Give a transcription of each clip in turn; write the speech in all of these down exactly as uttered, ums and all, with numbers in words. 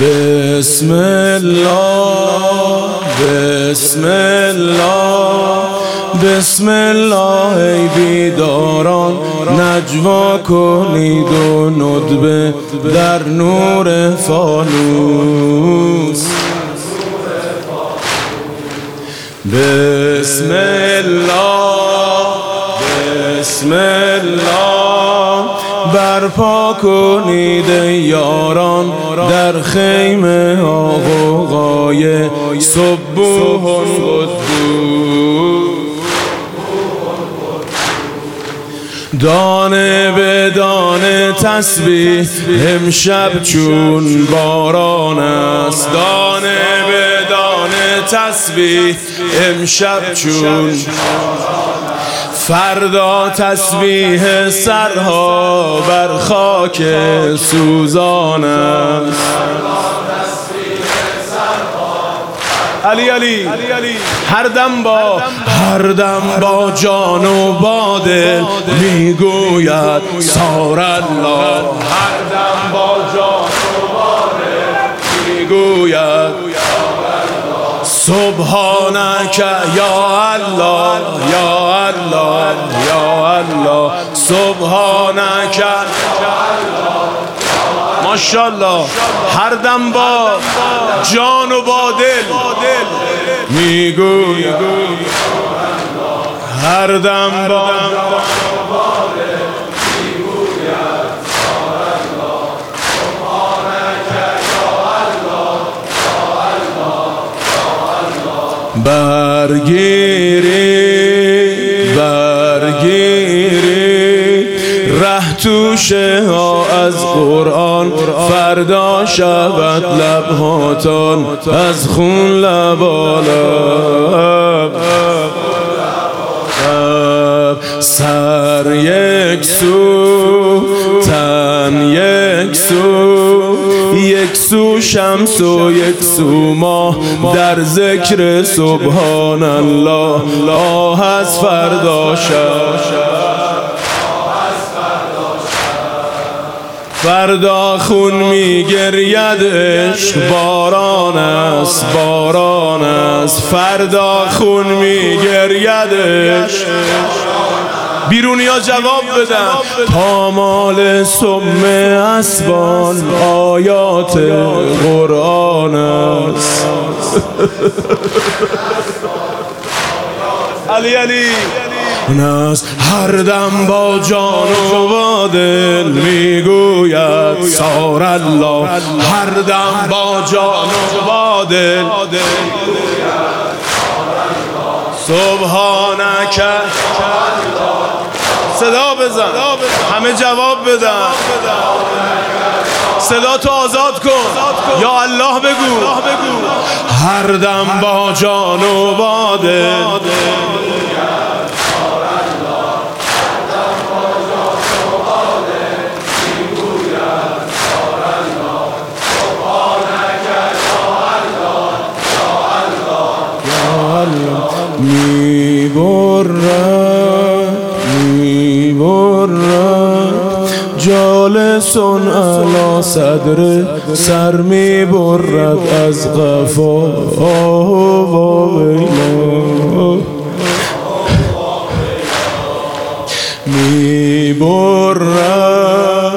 بسم الله بسم الله بسم الله ای بیداران نجوا کنید و ندبه در نور فانوس. بسم الله بسم الله برپا کنید یاران در خیمه ها غوغای سبوح قدوس. دانه به دانه تسبیح امشب چون باران است. دانه به دانه تسبیح امشب چون فردا تسبیح سرها بر خاک سوزان است. علی علی هر دم با هر دم با جان و با دل میگوید سار الله. هر دم با جان و با دل میگوید سبحانک یا الله یا الله یا الله سبحانک یا الله. ماشاءالله هر دم با جان و با دل میگوی هر دم با برگیری برگیری ره توشه ها از قرآن فردا شود لبهاتان از خون لبالب. سر یک سو تن یک سو یک سو شمس و یک سو ماه در ذکر سبحان الله. آه از فردا شب فردا خون میگرید عشق باران است باران است. فردا خون میگرید عشق. بیرونیا جواب بدن پامال سم اسبان آیات قرآن است. علی علی ناس هر دم با جان و با دل میگوید سار الله. هر دم با جان و با دل سبحانک. صدا بزن همه جواب بدن. صدا تو آزاد کن یا الله بگو. هر دم با جان و با دل میبرد میبرد جالسون علی صدر سر میبرد از قفا. میبرد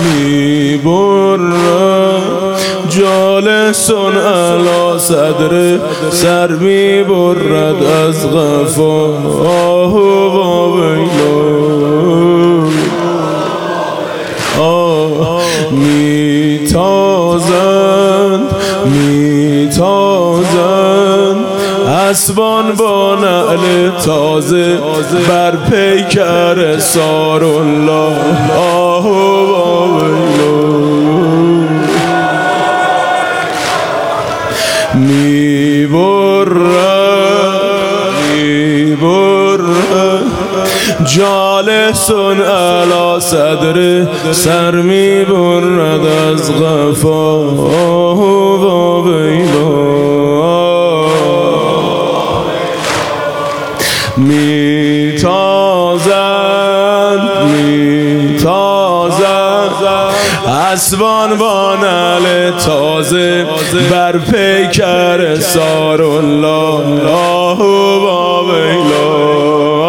میبرد جالسون علی صدر سر میبرد از غفا. آه و ویلو آه میتازند میتازند اسبان با نعل تازه بر پیکر سار الله. آه و ویلو میبرد میبرد جالسون علی صدر سر میبرد از غفا. و ویلا میتازند میتازند اسبان با نعل تازه تازه بر پیکر سار الله و ویلا.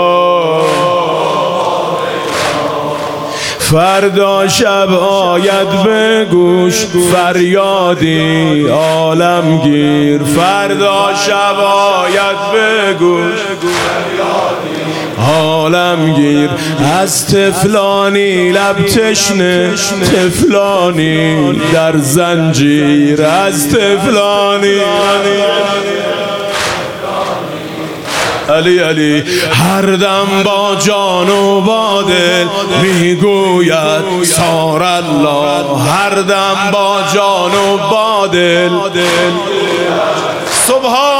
فردا شب آید به گوش فریادی عالمگیر، فردا شب آید به گوش عالمگیر، از طفلانی لب تشنه، طفلانی در زنجیر، از طفلانی علی علی هر دم با جان و با دل میگوید سار الله، هر دم با جان و با دل سبحان